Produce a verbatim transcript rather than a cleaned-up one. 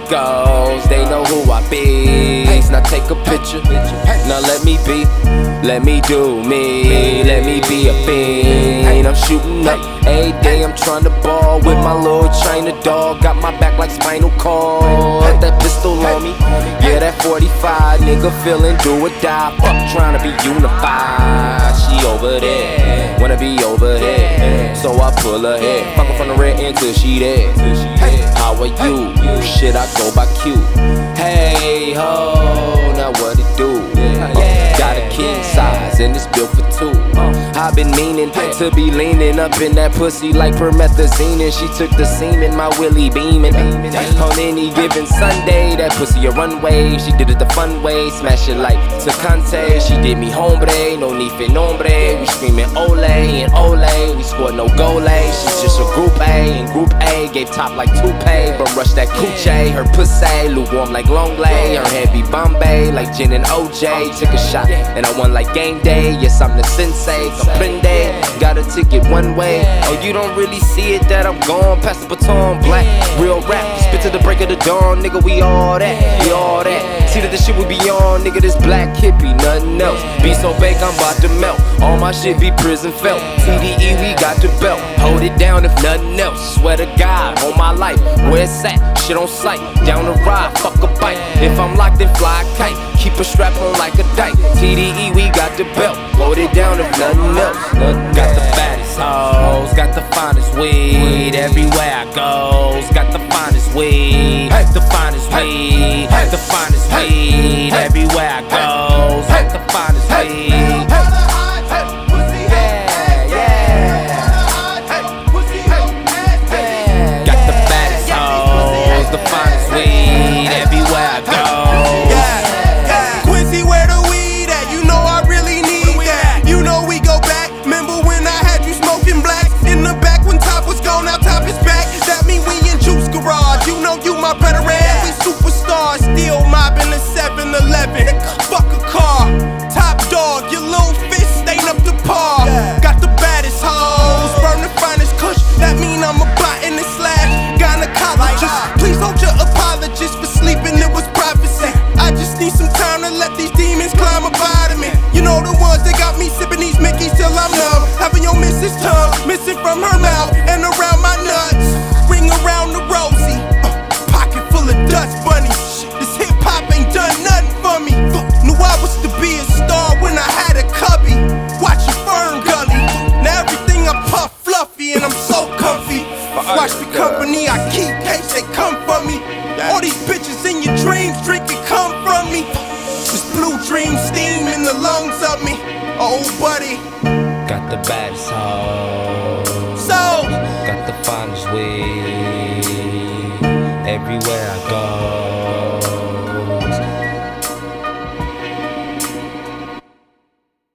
goes, they know who I be. Now take a picture, now let me be. Let me do me, let me be a fiend. I'm shooting up, every day I'm trying to ball with my little China dog. Got my back like spinal cord, that pistol on me. Yeah, that forty-five, nigga feeling do or die. Fuck trying to be unified. She over there, wanna be over here, so I pull her head. Fuck her from the rear end till she there. How are you? Shit, I go by Q. Hey ho, now what it do? Got a king size and it's built for two. I've been meaning to be leaning up in that pussy like promethazine, and she took the semen, my willy beaming. On any given Sunday, that pussy a runway. She did it the fun way, smash it like Tecante. She did me hombre, no ni fe nombre. We screaming ole and ole, we scored no goal. She's just a group A, and group A gave top like toupee, but rush that coochie. Her pussy lukewarm like Longley, her head be Bombay like gin and O J. Took a shot and I won like game day. Yes, I'm the sensei, comprende. Got a ticket one way. Oh, you don't really see it that I'm gone past the baton. Black, real rap, spit to the break of the dawn. Nigga, we all that, we all that. See that the shit we be on, nigga, this black hippie, nothing else. Be so fake, I'm about to melt. All my shit be prison felt. T D E, we got the belt. Hold it down if nothing else. Swear to God, on my life, where it's at, shit on sight. Down the ride, fuck a bite. If I'm locked, then fly a kite. Keep a strap on like a dike. T D E, we got the belt. Hold it down if nothing else. Got the baddest hoes, got the finest weed. Everywhere I goes, got the finest weed. The finest weed, the finest weed. Everywhere I goes, got the finest weed. Fuck a car, top dog, your little fist ain't up to par. Got the baddest hoes, burn the finest kush. That mean I'm a botanist slash gynecologist. Please hold your apologies for sleeping, it was prophecy. I just need some time to let these demons climb up out of me. You know the ones that got me sipping these Mickeys till I'm numb. Having your missus tongue missing from her mouth and around my nuts. Ring around the rosy, uh, pocket full of dust bunnies. This hip hop ain't done nothing for me. Knew I was to be a star when I had a cubby. Watch your Fern Gully. Now everything I puff fluffy and I'm so comfy. Watch the company I keep, case they come for me. All these bitches in your dreams drinking come from me. This blue dream steam in the lungs of me. Oh buddy, got the baddest hoes, so got the finest weed. Everywhere I go,